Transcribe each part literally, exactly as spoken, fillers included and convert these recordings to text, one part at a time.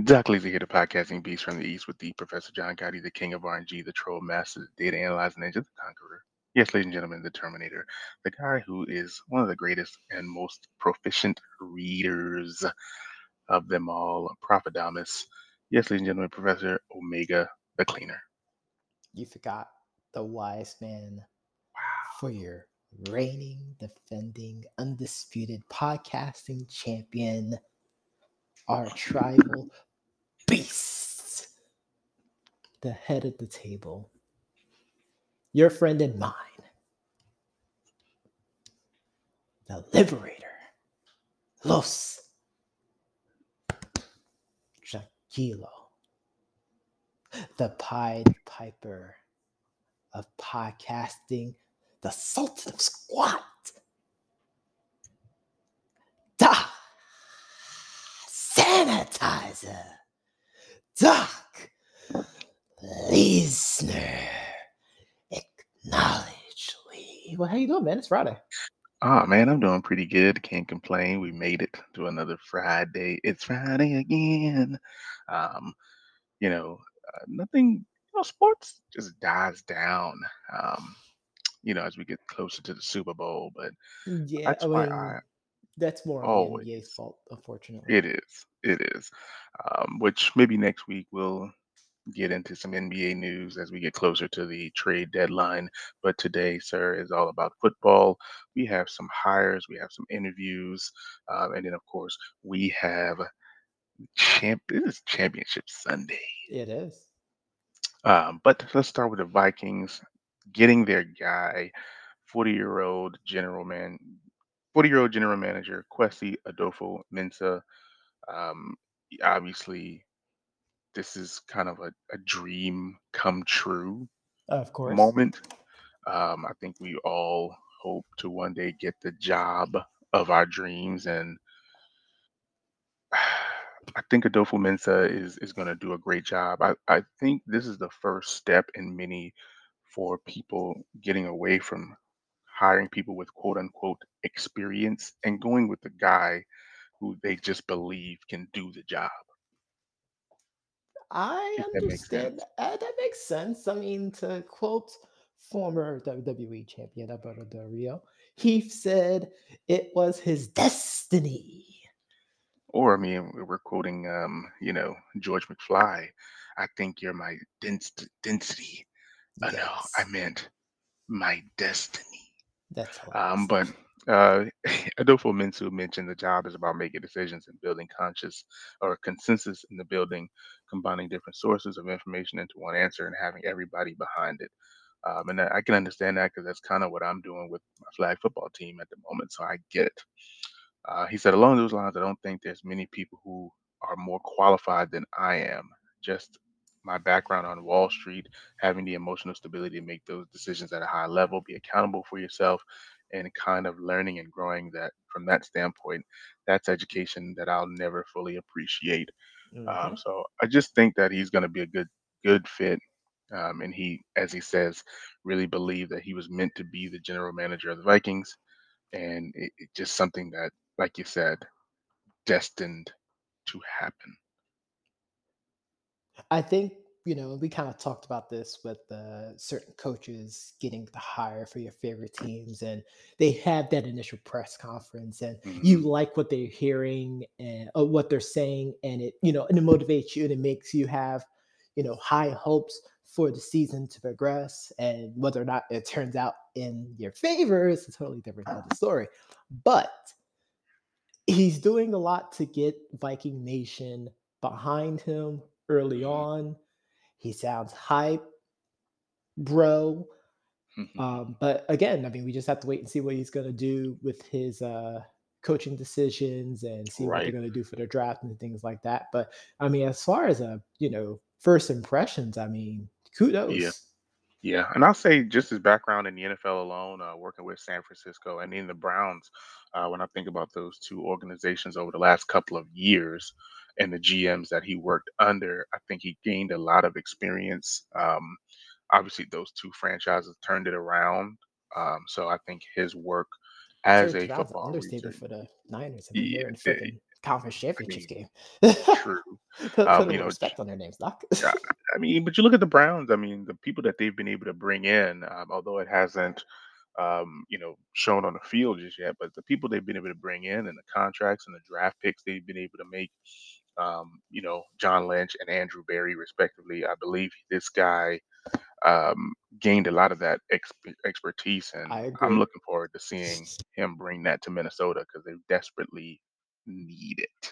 Doc Lazy here, the podcasting beast from the East with the Professor John Gotti, the king of R N G, the troll master, the data analyzing ninja, the conqueror. Yes, ladies and gentlemen, the Terminator, the guy who is one of the greatest and most proficient readers of them all, Prophet. Yes, ladies and gentlemen, Professor Omega, the cleaner. You forgot the wise man for your reigning, defending, undisputed podcasting champion, our tribal beast, the head of the table, your friend and mine, the liberator, Los Tranquilo, the Pied Piper of podcasting, the Sultan of Squat, Doc Sanitizer, Doc Listener, acknowledge Lee. Well, how you doing, man? It's Friday. Oh man, I'm doing pretty good. Can't complain. We made it to another Friday. It's Friday again. Um, you know, uh, nothing. You know, sports just dies down. Um, you know, as we get closer to the Super Bowl. But Yeah, I that's why mean, I that's more on the always, N B A's fault, unfortunately. it is, it is. Um, which maybe next week we'll get into some N B A news as we get closer to the trade deadline. But today, sir, is all about football. We have some hires, we have some interviews, um, and then of course we have champ. This is Championship Sunday. It is. Um, but let's start with the Vikings getting their guy, forty-year-old general man, forty-year-old general manager Kwesi Adolfo Mensa. Um, Obviously, this is kind of a, a dream come true Of course. moment. Um, I think we all hope to one day get the job of our dreams, and I think Adolfo Mensa is is going to do a great job. I, I think this is the first step in many for people getting away from hiring people with quote unquote experience and going with the guy who they just believe can do the job, I if that makes understand. sense. Uh, that makes sense. I mean, to quote former W W E champion Alberto Del Rio, he said it was his destiny. Or I mean, we- we're quoting, um, you know, George McFly. I think you're my dens- density. Uh, no, I Yikes. meant my destiny. That's Um, hilarious. but uh, Adolfo Mensu mentioned the job is about making decisions and building conscious or consensus in the building, combining different sources of information into one answer and having everybody behind it. Um, and I I can understand that because that's kind of what I'm doing with my flag football team at the moment. So I get it. Uh, he said, along those lines, I don't think there's many people who are more qualified than I am. Just my background on Wall Street, having the emotional stability to make those decisions at a high level, be accountable for yourself, and kind of learning and growing that from that standpoint. That's education that I'll never fully appreciate. Um, Hmm. so I just think that he's going to be a good good fit. Um, and he, as he says, really believed that he was meant to be the general manager of the Vikings, and it, it just something that, like you said, destined to happen. I think, you know, we kind of talked about this with uh, certain coaches getting the hire for your favorite teams, and they have that initial press conference, and you Hmm. like what they're hearing and uh, what they're saying, and it, you know, and it motivates you and it makes you have, you know, high hopes for the season to progress. And whether or not it turns out in your favor is a totally different type of story. But he's doing a lot to get Viking Nation behind him early on. He sounds hype, bro. Um, but again, I mean, we just have to wait and see what he's going to do with his uh, coaching decisions and see what they're Right. going to do for their draft and things like that. But I mean, as far as a you know first impressions, I mean, Yeah. kudos. Yeah. And I'll say just his background in the N F L alone, uh, working with San Francisco and in the Browns, uh, when I think about those two organizations over the last couple of years and the G Ms that he worked under, I think he gained a lot of experience. Um, obviously, those two franchises turned it around. Um, so I think his work as Terry a Browns an football understatement researcher. for the Niners. I mean, Yeah, they're in they freaking. conference I championship mean, game. true. Put put Um, a you little know, j- respect on their names, Doc. yeah, I mean, but you look at the Browns. I mean, the people that they've been able to bring in, um, although it hasn't, um, you know, shown on the field just yet, but the people they've been able to bring in and the contracts and the draft picks they've been able to make, um, you know, John Lynch and Andrew Berry, respectively. I believe this guy um, gained a lot of that exp- expertise, I and I'm agree. looking forward to seeing him bring that to Minnesota because they desperately need it.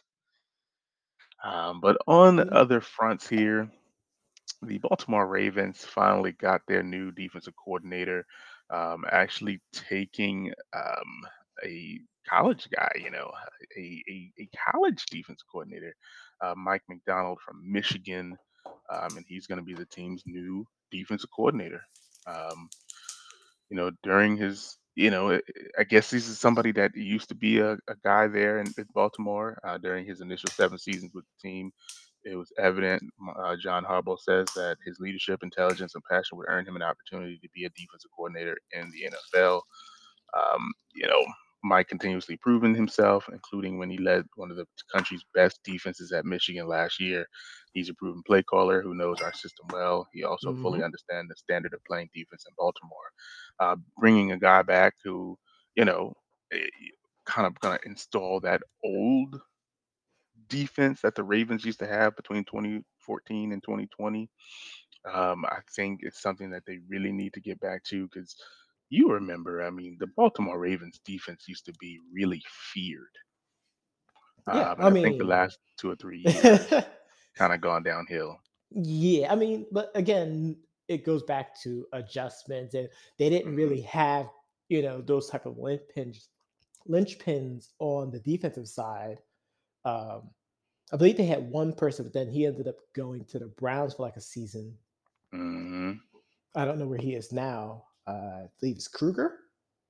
Um, but on Mm, other fronts here, the Baltimore Ravens finally got their new defensive coordinator, um, actually taking um, a college guy, you know, a, a, a college defense coordinator, uh, Mike McDonald from Michigan, um, and he's going to be the team's new defensive coordinator. Um, you know, during his, you know, I I guess this is somebody that used to be a, a guy there in, in Baltimore uh, during his initial seven seasons with the team. It was evident. m- Uh, John Harbaugh says that his leadership, intelligence, and passion would earn him an opportunity to be a defensive coordinator in the N F L. Um, you know, Mike continuously proven himself, including when he led one of the country's best defenses at Michigan last year. He's a proven play caller who knows our system well. He also fully mhm. understands the standard of playing defense in Baltimore. Uh, bringing a guy back who, you know, eh, kind of going to install that old defense that the Ravens used to have between twenty fourteen and twenty twenty. Um, I think it's something that they really need to get back to because you remember, I mean, the Baltimore Ravens defense used to be really feared. Yeah, Um, and I I think the mean last two or three years kind of gone downhill. yeah, I mean, but again, it goes back to adjustments, and they didn't Hmm. really have, you know, those type of linchpins linchpins on the defensive side. Um, I believe they had one person, but then he ended up going to the Browns for like a season. Hmm. I don't know where he is now. Uh, I believe it's Kruger.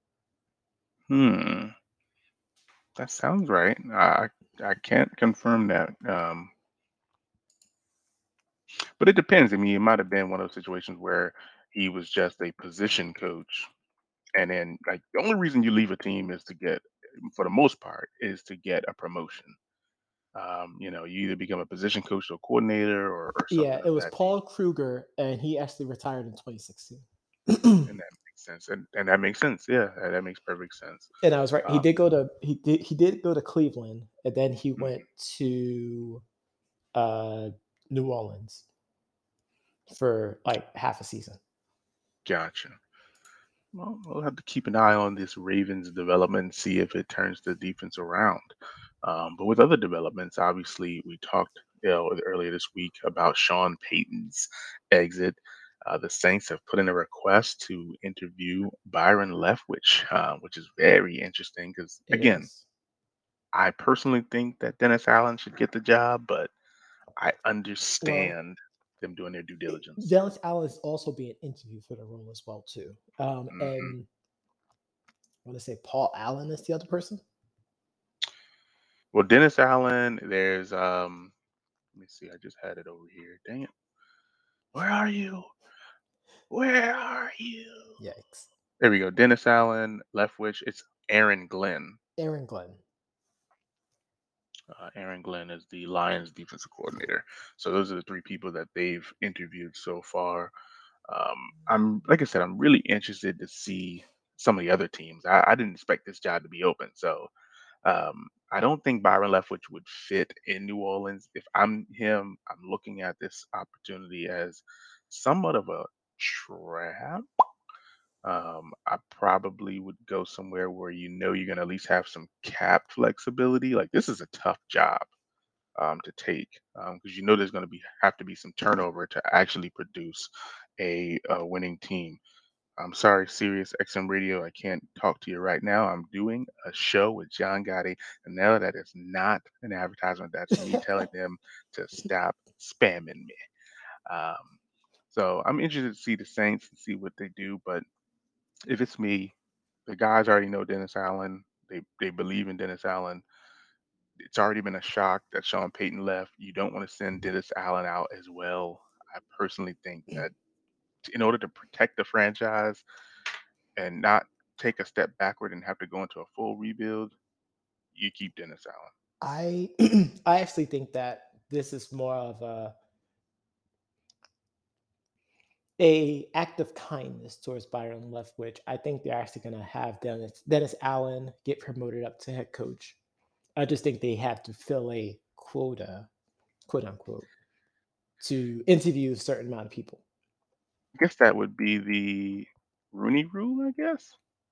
Hmm. That sounds right. I I can't confirm that. Um, but it depends. I mean, it might have been one of those situations where he was just a position coach. And then, like, the only reason you leave a team is to get, for the most part, is to get a promotion. Um, you know, you either become a position coach or a coordinator or, or Yeah, something it of was that Paul nature. Kruger, and he actually retired in twenty sixteen. And that makes sense. And, and that makes sense. Yeah, that, that makes perfect sense. And I was right. He Uh, did go to he did he did go to Cleveland, and then he went mhm, to uh New Orleans for like half a season. gotcha. Well, we'll have to keep an eye on this Ravens development, see if it turns the defense around. Um, but with other developments, obviously, we talked, you know, earlier this week about Sean Payton's exit. Uh, the Saints have put in a request to interview Byron Leftwich, uh, which is very interesting because, It again, is. I personally think that Dennis Allen should get the job, but I Well, understand them doing their due it, diligence. Dallas Allen is also being interviewed for the role as well too. Um, Hmm. and I want to say Paul Allen is the other person. Well, Dennis Allen, there's um, let me see. I just had it over here. Dang it. Where are you? Where are you? Yikes. There we go. Dennis Allen, Leftwich. It's Aaron Glenn. Aaron Glenn. Uh, Aaron Glenn is the Lions defensive coordinator. So those are the three people that they've interviewed so far. Um, I'm like I said, I'm really interested to see some of the other teams. I, I didn't expect this job to be open, so um, I don't think Byron Leftwich would fit in New Orleans. If I'm him, I'm looking at this opportunity as somewhat of a trap. Um, I probably would go somewhere where you know you're gonna at least have some cap flexibility. Like this is a tough job um, to take because you know there's gonna be have to be some turnover to actually produce a, uh winning team. I'm sorry, Sirius X M Radio. I can't talk to you right now. I'm doing a show with John Gotti, and now that is not an advertisement. That's me telling them to stop spamming me. Um, so I'm interested to see the Saints and see what they do. But if it's me, the guys already know Dennis Allen. They they believe in Dennis Allen. It's already been a shock that Sean Payton left. You don't want to send Dennis Allen out as well. I personally think that in order to protect the franchise and not take a step backward and have to go into a full rebuild, you keep Dennis Allen. I I actually think that this is more of a a act of kindness towards Byron Leftwich. I think they're actually going to have Dennis Dennis Allen get promoted up to head coach. I just think they have to fill a quota, quote unquote, to interview a certain amount of people. I guess that would be the Rooney Rule, I guess.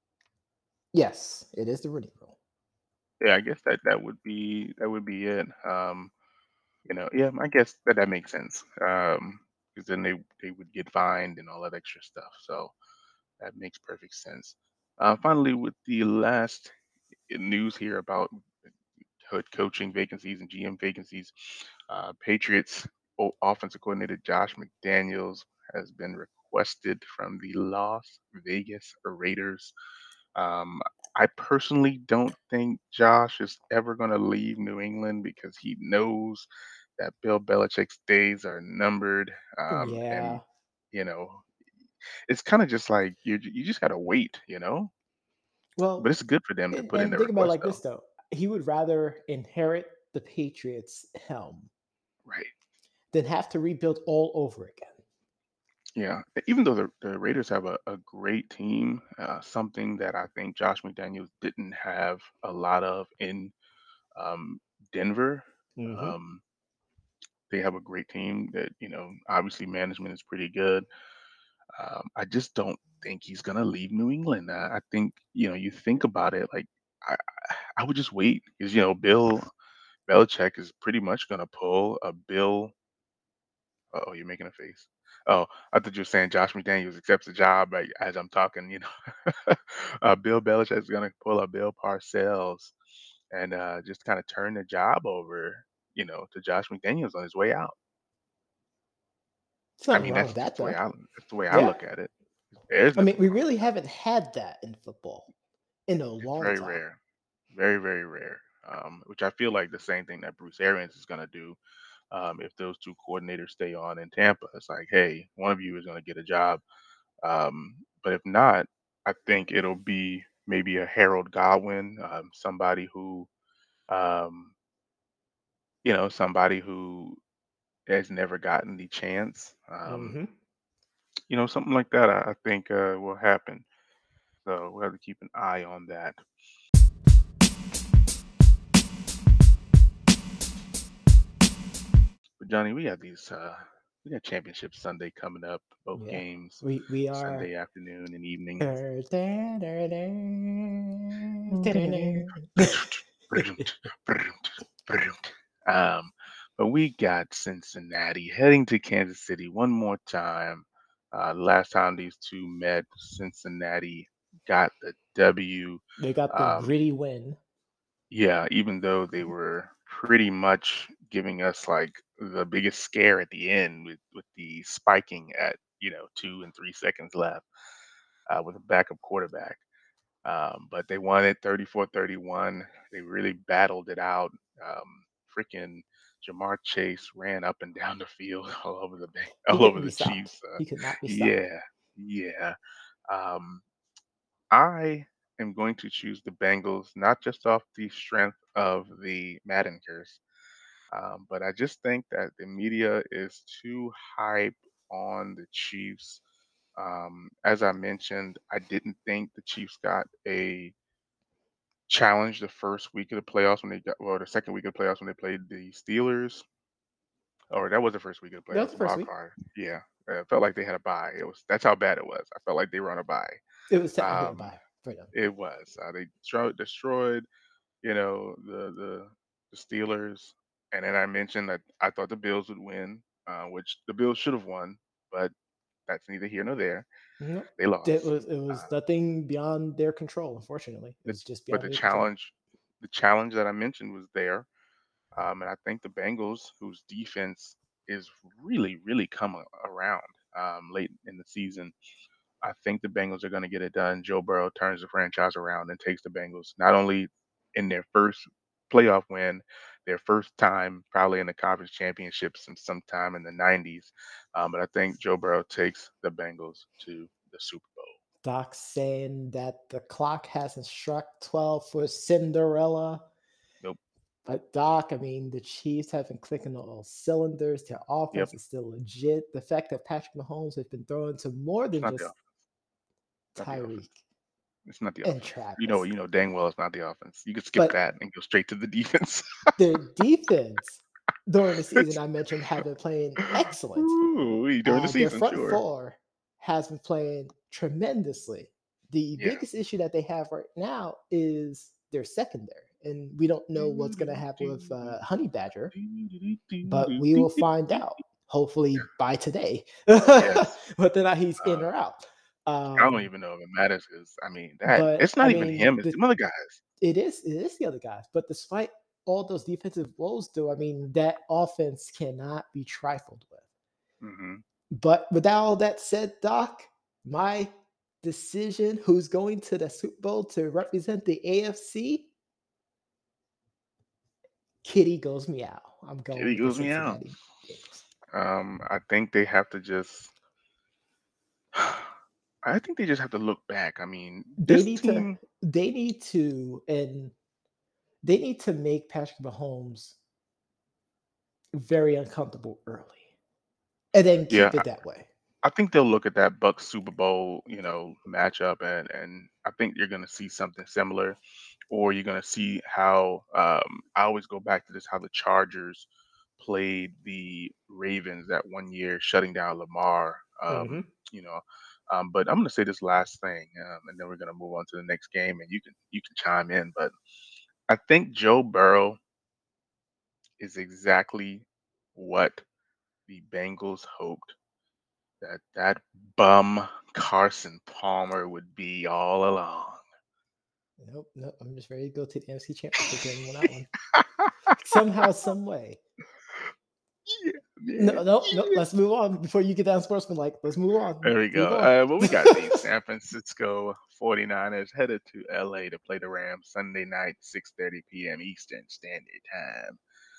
Yes, it is the Rooney Rule. Yeah, I guess that that would be that would be it. Um, you know, yeah, I guess that that makes sense. Um, because then they they would get fined and all that extra stuff. So that makes perfect sense. Uh, finally, with the last news here about head coaching vacancies and G M vacancies, uh, Patriots o- offensive coordinator Josh McDaniels has been requested from the Las Vegas Raiders. Um, I personally don't think Josh is ever going to leave New England because he knows that Bill Belichick's days are numbered. Um, and Yeah. you know, it's kind of just like you you just gotta wait, you know. But Well, it's good for them to and, put in and their think about it request, like though. this though. He would rather inherit the Patriots helm Right. than have to rebuild all over again. Yeah. e- Even though the, the Raiders have a, a great team, uh, something that I think Josh McDaniels didn't have a lot of in um, Denver. Hmm. Um, they have a great team that, you know, obviously management is pretty good. Um, I just don't think he's going to leave New England. I, I think, you know, you think about it, like, I, I would just wait because, you know, Bill Belichick is pretty much going to pull a Bill. Oh, you're making a face. Oh, I thought you were saying Josh McDaniels accepts the job right as I'm talking. You know, uh, Bill Belichick is going to pull a Bill Parcells and uh, just kind of turn the job over, you know, to Josh McDaniels on his way out. There's I nothing mean, wrong that's with just that the way though. I that's the way I Yeah. look at it. There's I mean, nothing we wrong really with that. haven't had that in football in a It's long very time. rare, very very rare. Um, which I feel like the same thing that Bruce Arians is going to do um, if those two coordinators stay on in Tampa. It's like, hey, one of you is going to get a job. Um, but if not, I think it'll be maybe a Harold Godwin, um, somebody who, um, you know, somebody who has never gotten the chance. Um, Hmm. you know, something like that. I, I think uh, will happen. So we'll have to keep an eye on that. But Johnny, we have these. Uh, we got Championship Sunday coming up. Both Yeah. games We we are. Sunday afternoon and evening. Um, Um, but we got Cincinnati heading to Kansas City one more time. Uh, last time these two met, Cincinnati got the W. they got the Um, gritty win. yeah, even though they were pretty much giving us like the biggest scare at the end with with the spiking at you know two and three seconds left uh, with a backup quarterback. Um, but they won it thirty-four thirty-one. They really battled it out. Um, freaking Jamar Chase ran up and down the field all over the ba- He all over couldn't be the stopped. Chiefs. Uh, He could not be stopped. yeah, yeah. Um, I am going to choose the Bengals not just off the strength of the Madden curse, um, but I just think that the media is too hype on the Chiefs. Um, as I mentioned, I didn't think the Chiefs got a challenge the first week of the playoffs when they got well, the second week of the playoffs when they played the Steelers. Or that was the first week of the That was playoffs, the the first wild week. card. Yeah. Uh, it felt like they had a bye. It was that's how bad it was. I felt like they were on a bye. It was technically a Um, bye for them. it was. Uh, they tro- destroyed, you know, the the the Steelers, and then I mentioned that I thought the Bills would win, uh, which the Bills should have won, but that's neither here nor there. No, They it lost. was it was Uh, nothing beyond their control. Unfortunately, it the, was just but beyond the their control. challenge, the challenge that I mentioned was there. Um, and I think the Bengals, whose defense is really, really come a- around um, late in the season, I think the Bengals are going to get it done. Joe Burrow turns the franchise around and takes the Bengals not only in their first playoff win, their first time probably in the conference championship since sometime in the nineties. Um, but I think Joe Burrow takes the Bengals to the Super Bowl. Doc saying that the clock hasn't struck twelve for Cinderella. Nope. But Doc, I mean, the Chiefs have been clicking on all cylinders. Their Yep, offense is still legit. The fact that Patrick Mahomes has been throwing to more it's than not the just offense. Not the offense. Tyreek It's not the and offense. You know, Travis, you know dang well it's not the offense. You could skip but that and go straight to the defense. their defense during the season, It's I mentioned, have been playing excellent. Ooh, during the Uh, their season, front sure. four has been playing tremendously. The Yeah. biggest issue that they have right now is their secondary, and we don't know what's going to happen with uh, Honey Badger, but we will find out hopefully by today Yes. whether or not he's in Uh, or out. I don't Um, even know if it matters because I mean that but it's I not even mean, him, it's the, them other guys. it is it is the other guys. But despite all those defensive woes, though, I mean that offense cannot be trifled with. Mhm. But with all that said, Doc, my decision who's going to the Super Bowl to represent the A F C, Kitty goes meow. I'm going It with the goes me out. Cincinnati Bengals. Um, I think they have to just I think they just have to look back. I mean, They this need to team they need to and they need to make Patrick Mahomes very uncomfortable early and then yeah, keep it that way. I think they'll look at that Bucks Super Bowl, you know, matchup, and and I think you're gonna see something similar, or you're gonna see how um, I always go back to this how the Chargers played the Ravens that one year, shutting down Lamar. Um, Mhm. you know, um, but I'm gonna say this last thing, um, and then we're gonna move on to the next game, and you can you can chime in. But I think Joe Burrow is exactly what the Bengals hoped that that bum Carson Palmer would be all along. Nope, nope. I'm just ready to go to the N F C Championship game on that one. Somehow, some way. Yeah, No, man. no, no. Yeah. Let's move on before you get down sportsmanlike. Let's move on. There we go. Move on. Uh, well, we got the San Francisco forty-niners headed to L A to play the Rams Sunday night, six thirty p m. Eastern Standard Time.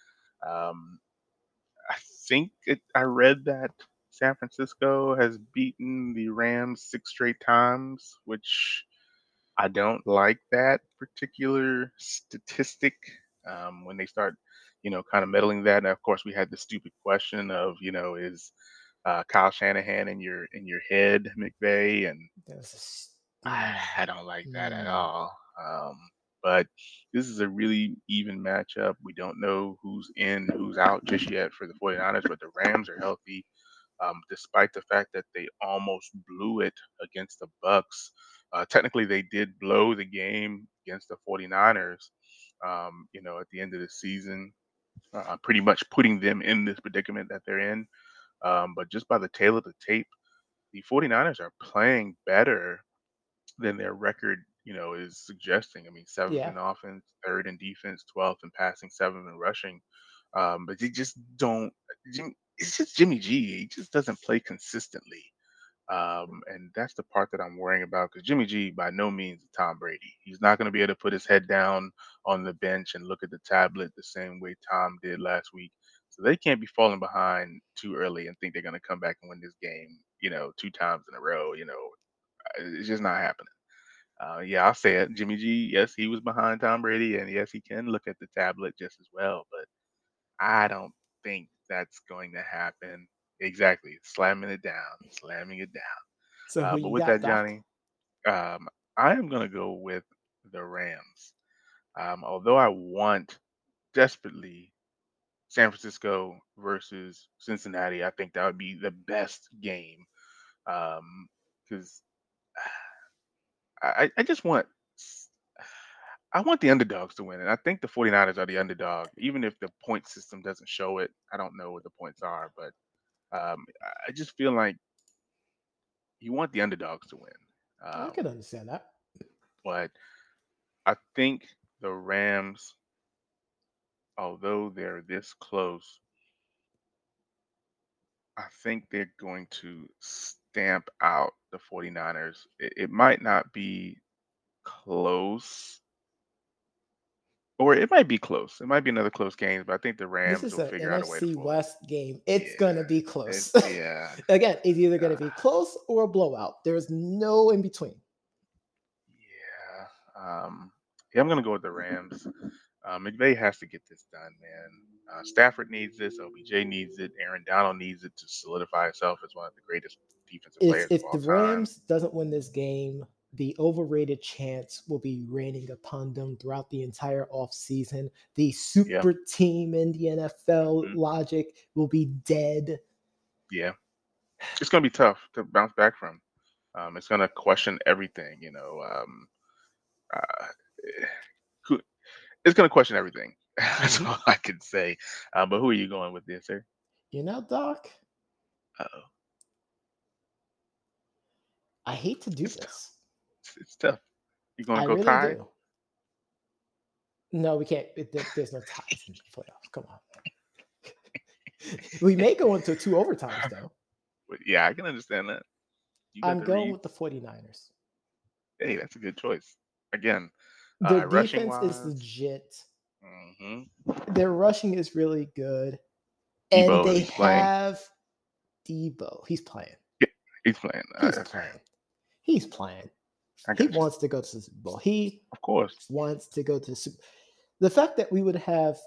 Um, I think it, I read that San Francisco has beaten the Rams six straight times, which I don't like that particular statistic. Um, when they start, you know, kind of meddling that. And of course, we had the stupid question of, you know, is uh, Kyle Shanahan in your in your head, McVay? And That's just, I, mm, I don't like that at mm. all. Um, but this is a really even matchup. We don't know who's in, who's out just yet for the forty-niners, but the Rams are healthy um, despite the fact that they almost blew it against the Bucks. Uh, technically, they did blow the game against the forty-niners, um, you know, at the end of the season, uh, pretty much putting them in this predicament that they're in. Um, but just by the tail of the tape, the forty-niners are playing better than their record, you know, is suggesting. I mean, seventh Yeah. in offense, third in defense, twelfth in passing, seventh in rushing. Um, but they just don't. Jim, it's just Jimmy G. He just doesn't play consistently, um, and that's the part that I'm worrying about. Because Jimmy G, by no means, is Tom Brady. He's not going to be able to put his head down on the bench and look at the tablet the same way Tom did last week. So they can't be falling behind too early and think they're going to come back and win this game, you know, two times in a row. You know, it's just not happening. Uh, yeah, I'll say it. Jimmy G, yes, he was behind Tom Brady, and yes, he can look at the tablet just as well. But I don't think that's going to happen. Exactly, slamming it down, slamming it down. So Uh, who but you with got, that, Doc? Johnny, um, I am going to go with the Rams. Um, although I want desperately San Francisco versus Cincinnati, I think that would be the best game because I, I just want I want the underdogs to win, and I think the forty-niners are the underdog, even if the point system doesn't show it. I don't know what the points are, but um, I I just feel like you want the underdogs to win. I can Um, understand that. but I think the Rams, although they're this close, I think they're going to stamp out the forty-niners. It, it might not be close, or it might be close. It might be another close game, but I think the This Rams is will an figure out a way to N F C pull it. West game. It's Yeah, gonna be it, close. yeah. Again, it's either gonna Uh, be close or a blowout. There's no in between. Yeah. Um, yeah, I'm gonna go with the Rams. Uh, McVay has to get this done, man. Uh, Stafford needs this. O B J needs it. Aaron Donald needs it to solidify itself as one of the greatest defensive If players of if all the time. Rams doesn't win this game, the overrated chance will be raining upon them throughout the entire offseason. The Yeah. super team in the N F L Hmm. logic will be dead. Yeah. It's going to be tough to bounce back from. Um, it's going to question everything, you know. Um, uh, who- it's going to question everything. That's Mhm. all I can say. Uh, but who are you going with this, sir? You know, Doc, Uh-oh. I hate to do It's tough. this. It's, it's tough. You going I to go really tide? do. No, we can't. It, there- there's no ties in the playoffs. Come on. We may go into two overtimes, though. But yeah, I can understand that. You got I'm the going read. with the 49ers. Hey, that's a good choice. Again, Their uh, rushing defense is wise, legit. hmm Their rushing is really good. And Debo, if they he's playing, have Debo. He's playing. yeah, he's playing. He's Uh, playing. He's playing. I He got you. wants to go to the Super Bowl. He Of course. wants to go to the Super The fact that we would have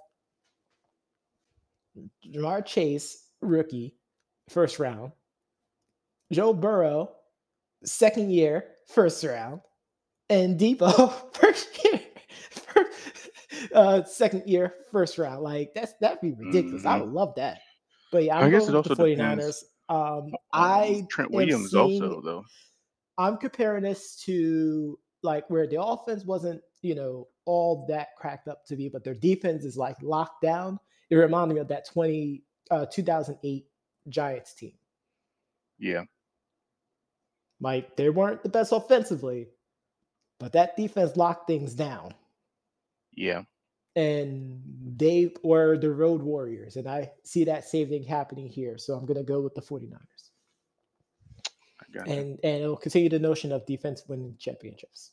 Jamar Chase, rookie, first round, Joe Burrow, second year, first round, and Debo, first year, first, uh, second year, first round. Like that's that'd be ridiculous. I Hmm. would love that. But yeah, I I'm guess going it with the also depends 49ers. Um, on I Trent am Williams, seeing also though. I'm comparing this to like where the offense wasn't, you know, all that cracked up to be, but their defense is like locked down. It reminded me of that twenty uh two thousand eight Giants team. Yeah, Like they weren't the best offensively, but that defense locked things down. yeah, And they were the road warriors. And I see that same thing happening here. So I'm gonna go with the 49ers. I got you. And and it'll continue the notion of defense winning championships.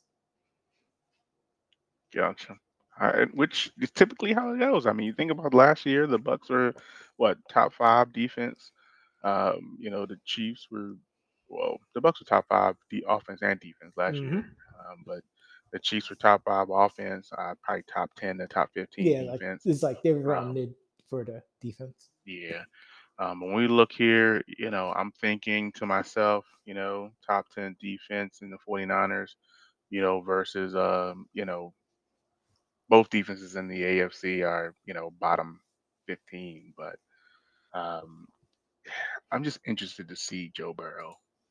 Gotcha. I, which is typically how it goes. I mean, you think about last year, the Bucks were what, top five defense. Um, you know, the Chiefs were, well, the Bucks were top five the offense and defense last year. Hmm. Um, but the Chiefs were top five offense, uh, probably top ten to top fifteen Yeah, like defense. it's like they were around Um, mid for the defense. yeah. Um, when we look here, you know, I'm thinking to myself, you know, top ten defense in the 49ers, you know, versus, um, you know, both defenses in the A F C are, you know, bottom fifteen. But um, I'm just interested to see Joe Burrow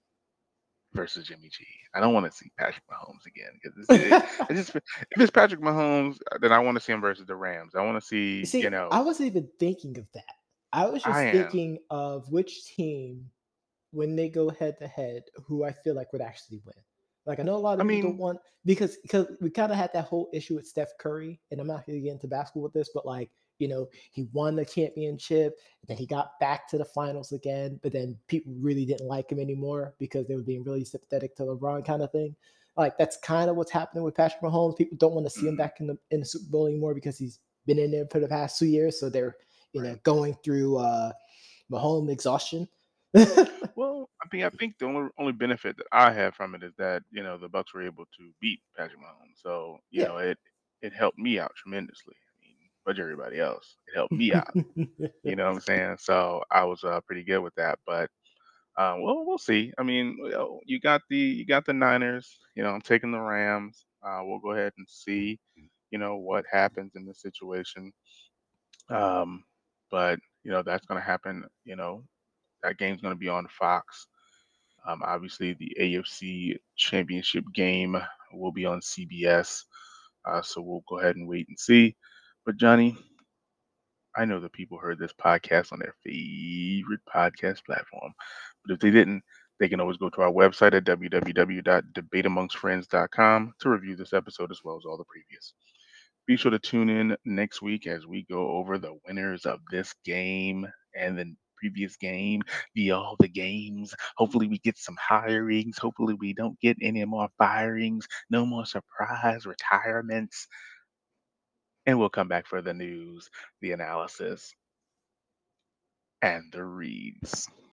versus Jimmy G. I don't want to see Patrick Mahomes again because it, it just if it's Patrick Mahomes, uh, then I want to see him versus the Rams. I want to see, you See, I know, wasn't even thinking of that. I was I just am. thinking of which team, when they go head to head, who I feel like would actually win. Like I know a lot I of people don't mean, want because because we kind of had that whole issue with Steph Curry, and I'm not going to get into basketball with this, but like you know he won the championship, and then he got back to the finals again, but then people really didn't like him anymore because they were being really sympathetic to LeBron kind of thing. Like that's kind of what's happening with Patrick Mahomes. People don't want to see him mm, back in the in the Super Bowl anymore because he's been in there for the past two years, so they're you know right. going through uh Mahomes exhaustion. Well, I mean, I think the only only benefit that I have from it is that you know the Bucks were able to beat Patrick Mahomes, so you Yeah. know it it helped me out tremendously. I mean, but everybody else, it helped me out. You know what I'm saying? So I was uh, pretty good with that. But uh, well, we'll see. I mean, you know, you got the you got the Niners. You know, I'm taking the Rams. Uh, we'll go ahead and see. You know what happens in this situation. Um, but you know that's going to happen. You know that game's going to be on Fox. Um, obviously, the A F C Championship game will be on C B S. Uh, so we'll go ahead and wait and see. But Johnny, I know that people heard this podcast on their favorite podcast platform. But if they didn't, they can always go to our website at w w w dot debate amongst friends dot com to review this episode as well as all the previous. Be sure to tune in next week as we go over the winners of this game and the previous game, the all the games. Hopefully, we get some hirings. Hopefully, we don't get any more firings. No more surprise retirements. And we'll come back for the news, the analysis, and the reads.